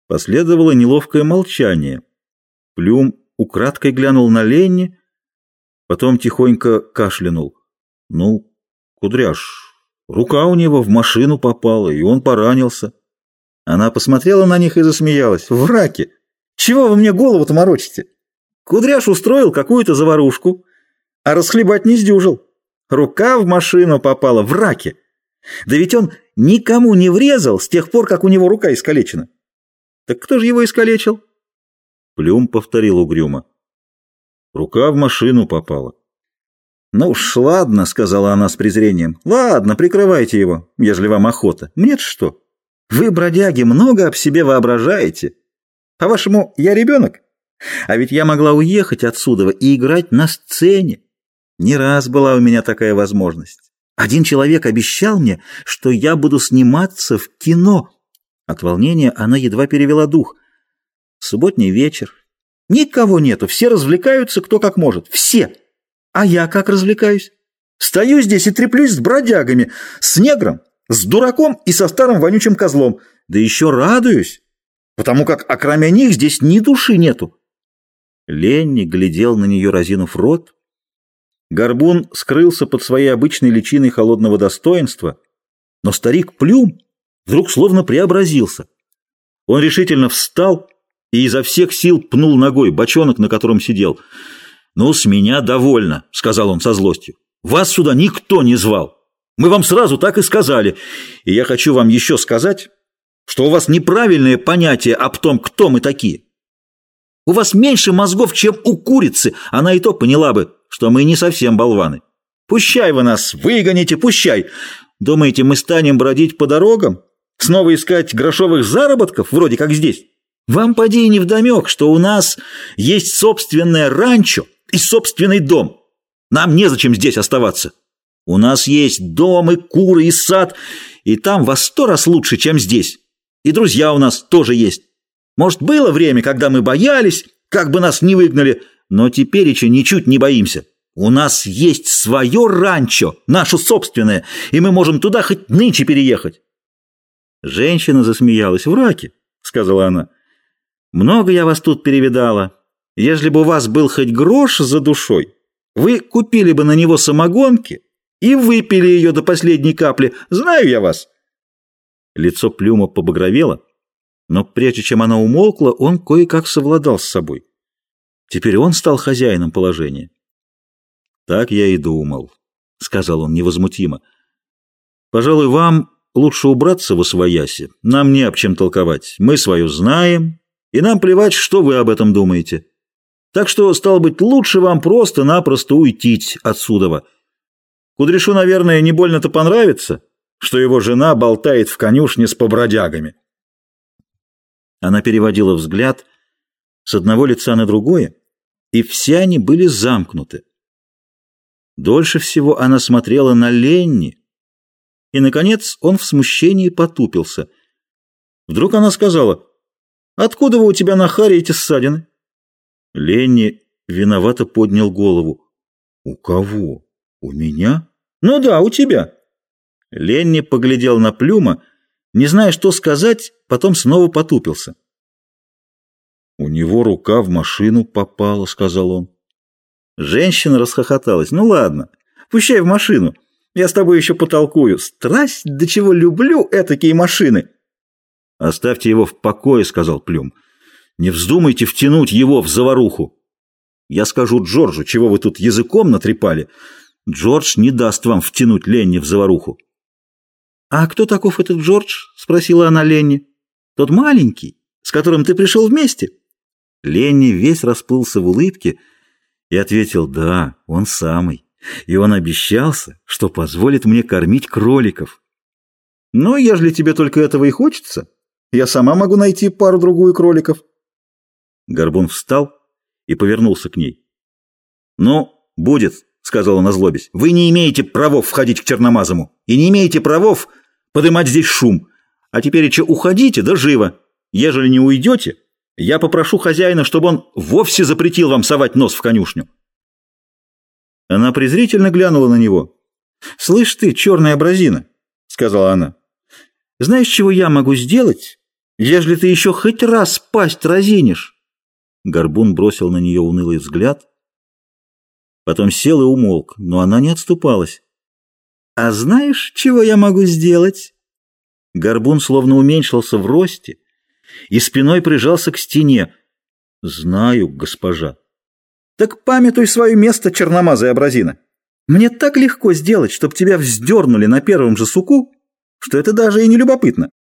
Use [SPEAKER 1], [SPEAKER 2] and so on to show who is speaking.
[SPEAKER 1] Последовало неловкое молчание. Плюм украдкой глянул на Ленни, потом тихонько кашлянул. «Ну, Кудряш, рука у него в машину попала, и он поранился». Она посмотрела на них и засмеялась. «Враки! Чего вы мне голову-то морочите? Кудряш устроил какую-то заварушку, а расхлебать не сдюжил. Рука в машину попала, враки! Да ведь он никому не врезал с тех пор, как у него рука искалечена. Так кто же его искалечил?» Плюм повторил угрюмо. «Рука в машину попала». «Ну уж ладно», — сказала она с презрением. «Ладно, прикрывайте его, ежели вам охота. Мне-то что? Вы, бродяги, много об себе воображаете. По-вашему, я ребенок? А ведь я могла уехать отсюда и играть на сцене. Не раз была у меня такая возможность. Один человек обещал мне, что я буду сниматься в кино». От волнения она едва перевела дух. Субботний вечер. Никого нету, все развлекаются кто как может. Все. А я как развлекаюсь? Стою здесь и треплюсь с бродягами, с негром, с дураком и со старым вонючим козлом. Да еще радуюсь, потому как окромя них здесь ни души нету. Ленни глядел на нее, разинув рот. Горбун скрылся под своей обычной личиной холодного достоинства, но старик Плюм вдруг словно преобразился. Он решительно встал и изо всех сил пнул ногой бочонок, на котором сидел. «Ну, с меня довольно», — сказал он со злостью. «Вас сюда никто не звал. Мы вам сразу так и сказали. И я хочу вам еще сказать, что у вас неправильное понятие об том, кто мы такие. У вас меньше мозгов, чем у курицы. Она и то поняла бы, что мы не совсем болваны. Пущай вы нас выгоните, пущай. Думаете, мы станем бродить по дорогам? Снова искать грошовых заработков, вроде как здесь? Вам поди и невдомек, что у нас есть собственное ранчо и собственный дом. Нам незачем здесь оставаться. У нас есть дом и куры и сад, и там во 100 раз лучше, чем здесь. И друзья у нас тоже есть. Может, было время, когда мы боялись, как бы нас не выгнали, но теперь еще ничуть не боимся. У нас есть свое ранчо, наше собственное, и мы можем туда хоть нынче переехать». Женщина засмеялась. «Враки», — сказала она. «Много я вас тут перевидала. Ежели бы у вас был хоть грош за душой, вы купили бы на него самогонки и выпили ее до последней капли. Знаю я вас». Лицо Плюма побагровело, но прежде чем она умолкла, он кое-как совладал с собой. Теперь он стал хозяином положения. «Так я и думал», — сказал он невозмутимо. «Пожалуй, вам лучше убраться восвояси. Нам не об чем толковать. Мы свое знаем, и нам плевать, что вы об этом думаете. Так что, стало быть, лучше вам просто-напросто уйти отсюда. Кудряшу, наверное, не больно-то понравится, что его жена болтает в конюшне с побродягами». Она переводила взгляд с одного лица на другое, и все они были замкнуты. Дольше всего она смотрела на Ленни, и, наконец, он в смущении потупился. Вдруг она сказала: «Откуда вы у тебя на харе эти ссадины?» Ленни виновато поднял голову. «У кого? У меня?» «Ну да, у тебя». Ленни поглядел на Плюма, не зная, что сказать, потом снова потупился. «У него рука в машину попала», — сказал он. Женщина расхохоталась. «Ну ладно, пущай в машину. Я с тобой еще потолкую. Страсть, до чего люблю этакие машины». «Оставьте его в покое», — сказал Плюм. «Не вздумайте втянуть его в заваруху. Я скажу Джорджу, чего вы тут языком натрепали. Джордж не даст вам втянуть Ленни в заваруху». «А кто таков этот Джордж?» — спросила она Ленни. «Тот маленький, с которым ты пришел вместе?» Ленни весь расплылся в улыбке и ответил: «Да, он самый. И он обещался, что позволит мне кормить кроликов». «Ну, ежели тебе только этого и хочется, я сама могу найти пару-другую кроликов». Горбун встал и повернулся к ней. «Ну, будет», — сказал он, озлобясь. «Вы не имеете правов входить к черномазому и не имеете правов подымать здесь шум. А теперь уходите, да живо. Ежели не уйдете, я попрошу хозяина, чтобы он вовсе запретил вам совать нос в конюшню». Она презрительно глянула на него. «Слышь ты, черная образина», — сказала она, — «знаешь, чего я могу сделать, Ежели ты еще хоть раз пасть разинешь. Горбун бросил на нее унылый взгляд, потом сел и умолк, но она не отступалась. «А знаешь, чего я могу сделать?» Горбун словно уменьшился в росте и спиной прижался к стене. «Знаю, госпожа». «Так памятуй свое место, черномазая образина. Мне так легко сделать, чтобы тебя вздернули на первом же суку, что это даже и не любопытно.